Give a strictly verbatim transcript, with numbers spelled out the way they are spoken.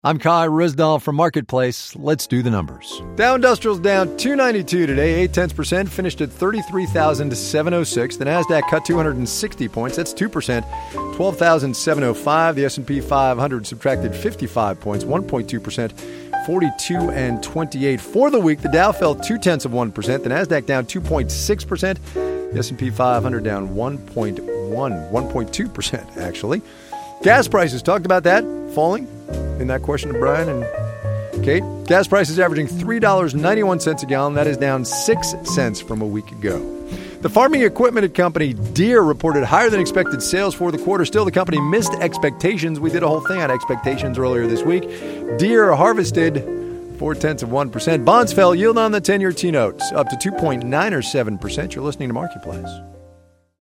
I'm Kai Risdall from Marketplace. Let's do the numbers. Dow Industrial's down two ninety-two today, eight tenths percent, finished at thirty-three thousand seven hundred six. The Nasdaq cut two hundred sixty points, that's two percent, twelve thousand seven hundred five. The S and P five hundred subtracted fifty-five points, one point two percent, forty-two and twenty-eight. For the week, the Dow fell two tenths of one percent, the Nasdaq down two point six percent, the S and P five hundred down one point one, one point two percent actually. Gas prices, talked about that, falling. In that question to Brian and Kate, gas prices averaging three dollars and ninety-one cents a gallon. That is down six cents from a week ago. The farming equipment company Deere reported higher than expected sales for the quarter. Still, the company missed expectations. We did a whole thing on expectations earlier this week. Deere harvested four tenths of one percent. Bonds fell. Yield on the ten-year T-notes up to two point nine or seven percent. You're listening to Marketplace.